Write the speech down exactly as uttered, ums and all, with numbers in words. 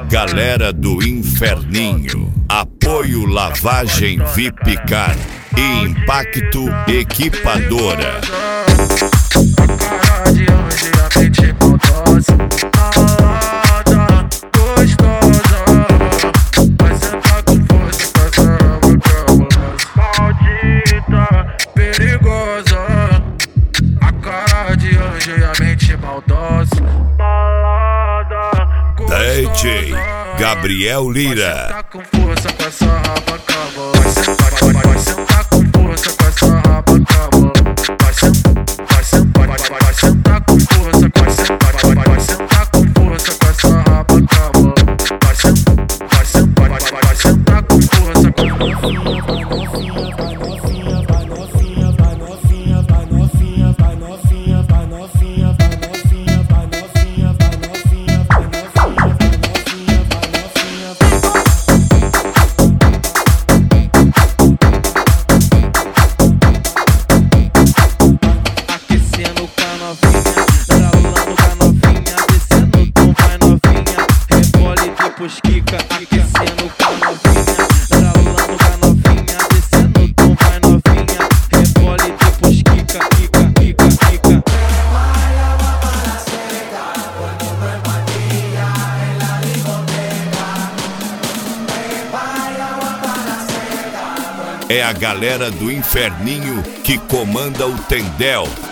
Galera do Inferninho. Apoio Lavagem V I P Car e Impacto Equipadora. Cara de anjo e a mente maldosa, malada, gostosa. Vai sentar com força com essa raba cabulosa, maldita, perigosa. A cara de anjo e a mente maldosa, malada, gostosa. D J Gabriel Lira. Vai sentar com força com essa raba cabulosa, vai, vai, vai sentar com força com essa raba cabulosa. Vai sentar, vai sentar, vai, vai, vai sentar com força, vai sentar, vai, vai, vai sentar com força com essa raba cabulosa. Vai sentar, vai sentar, vai, vai, vai sentar com força com Vai novinha, vai novinha, vai novinha, vai novinha, vai novinha, vai novinha, vai novinha, vai novinha, vai novinha, vai novinha, vai novinha. Aquecendo com a novinha, ralando com a novinha, descendo o tom, vai novinha, rebole depois quica. Aquecendo com a novinha, ralando com a novinha, descendo o tom, vai novinha, rebole depois quica, quica, quica, quica. É a galera do Inferninho que comanda o Tendel.